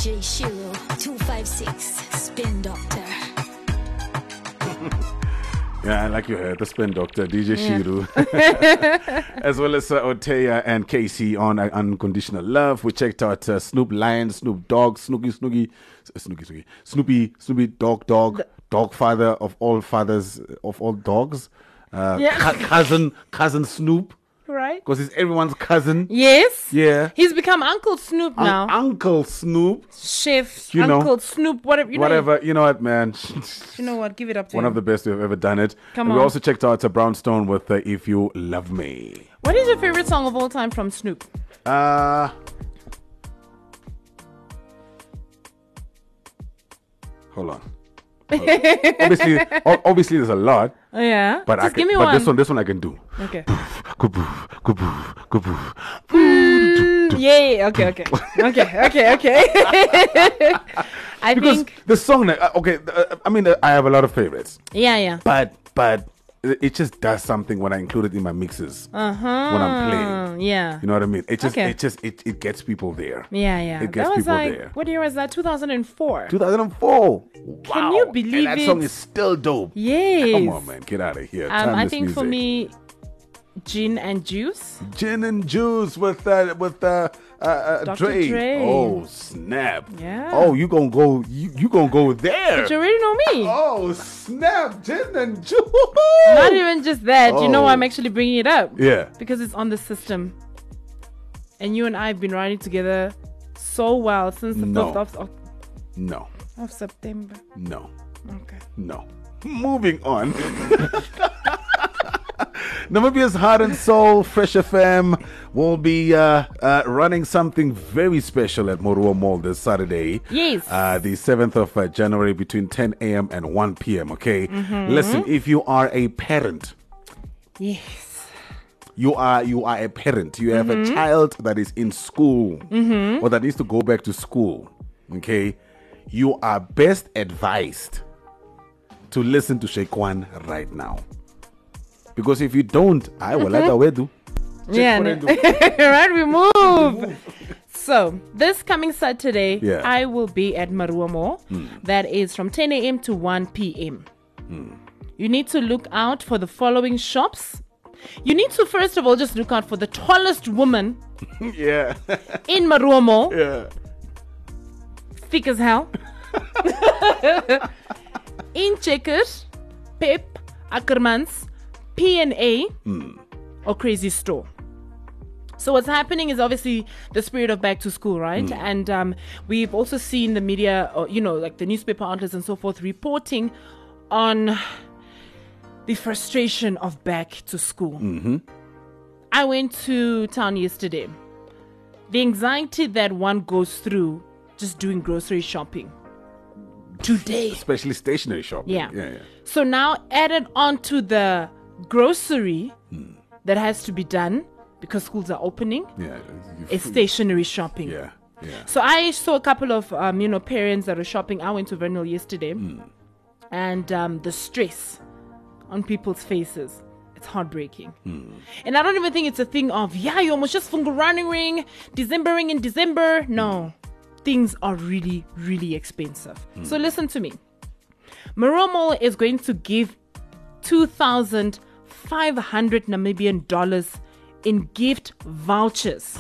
DJ Shiro 256 Spin Doctor. Yeah, I like you heard the Spin Doctor, DJ Shiru, as well as Oteya and Casey on Unconditional Love. We checked out Snoop Lion, Snoop Dogg, Snoopy, Dog Father of all fathers of all dogs, cousin Snoop. Right? Because he's everyone's cousin. Yes. Yeah. He's become Uncle Snoop now. Uncle Snoop. Chef, Uncle Snoop, whatever. You know what, man? You know what? Give it up to One him. of the best we've ever done it. Come and on. We also checked out Brownstone with If You Love Me. What is your favorite song of all time from Snoop? Hold on. Obviously, there's a lot. Oh, yeah. But Just give me one. This one I can do. Okay. Yeah. Okay. I Because think. the song, I have a lot of favorites. Yeah. But it just does something when I include it in my mixes. When I'm playing. Yeah. You know what I mean? It Okay. it gets people there. Yeah. It gets That was people like, there. what year was that? 2004. 2004. Can you believe and that song it? is still dope. Yes. Come on, man. Get out of here. I Timeless think for music. me, Gin and Juice. Gin and Juice with Dre. Dre. Oh, snap. Yeah. Oh, you gonna go there. But you already know me. Oh, snap. Gin and Juice. Not even just that. You know Oh. why I'm actually bringing it up? Yeah. Because it's on the system. And you and I have been riding together so well since the No. 1st of September. No. Okay. No. Moving on. Namibia's Heart and Soul, Fresh FM, will be running something very special at Moruo Mall this Saturday. Yes. The 7th of January between 10 a.m. and 1 p.m., okay? Listen, if you are a parent, Yes. you are a parent, you have a child that is in school or that needs to go back to school, okay? You are best advised to listen to Sheikwan right now. Because if you don't, I will let away do. Yeah. Right, we move. So, this coming Saturday, Yeah. I will be at Moruo Mall. That is from 10 a.m. to 1 p.m. You need to look out for the following shops. You need to, first of all, just look out for the tallest woman Yeah. in Moruo Mall. Yeah. Thick as hell. In Checkers, Pep, Ackermans, P&A, or Crazy Store. So what's happening is obviously the spirit of back to school, right? And we've also seen the media, or, like the newspaper outlets and so forth, reporting on the frustration of back to school. I went to town yesterday. The anxiety that one goes through just doing grocery shopping. Today. Especially stationery shopping. Yeah. So now added on to the grocery that has to be done because schools are opening. Yeah. It's stationery shopping. Yeah. So I saw a couple of parents that are shopping. I went to Vernal yesterday, and the stress on people's faces, it's heartbreaking. And I don't even think it's a thing of you almost just running ring, Decembering in December. No, things are really, really expensive. So listen to me. Moruo Mall is going to give 2,500 Namibian dollars in gift vouchers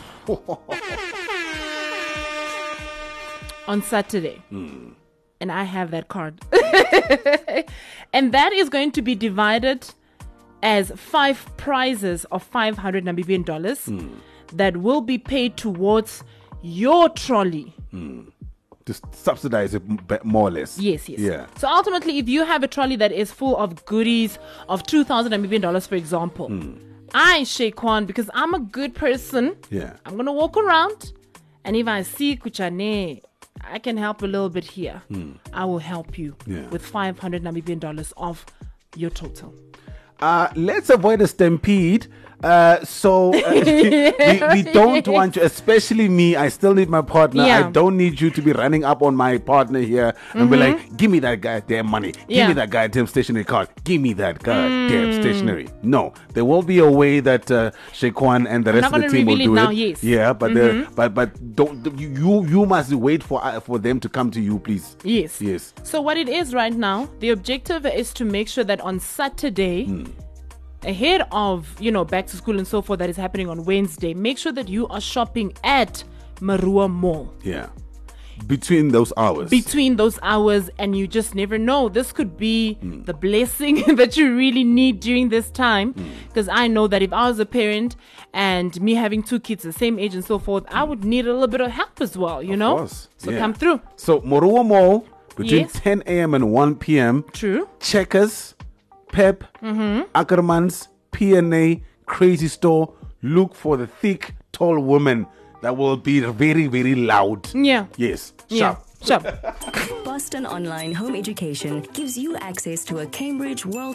on Saturday. And I have that card. And that is going to be divided as 5 prizes of 500 Namibian dollars that will be paid towards your trolley. To subsidize it more or less. Yes. Yeah. So ultimately, if you have a trolley that is full of goodies of 2,000 Namibian dollars, for example, I shake one because I'm a good person. Yeah. I'm going to walk around, and if I see Kuchane, I can help a little bit here. I will help you with 500 Namibian dollars of your total. Let's avoid a stampede. We don't want you, especially me. I still need my partner. Yeah. I don't need you to be running up on my partner here and be like, give me that goddamn money. Give me that goddamn stationery card. Give me that goddamn stationery. No, there will be a way that Shequan and the rest of the team will do it. Yes. Yeah, but don't you must wait for them to come to you, please. Yes. So what it is right now, the objective is to make sure that on Saturday, ahead of, back to school and so forth that is happening on Wednesday, make sure that you are shopping at Marua Mall. Yeah. Between those hours. And you just never know. This could be the blessing that you really need during this time. Because I know that if I was a parent and me having 2 kids the same age and so forth, I would need a little bit of help as well, you know? Course. So come through. So Marua Mall, between 10 a.m. and 1 p.m. True. Checkers, Pep, Ackermans, P&A, Crazy Store. Look for the thick, tall woman that will be very, very loud. Yeah. Yes. Yeah. Sharp. Boston Online Home Education gives you access to a Cambridge World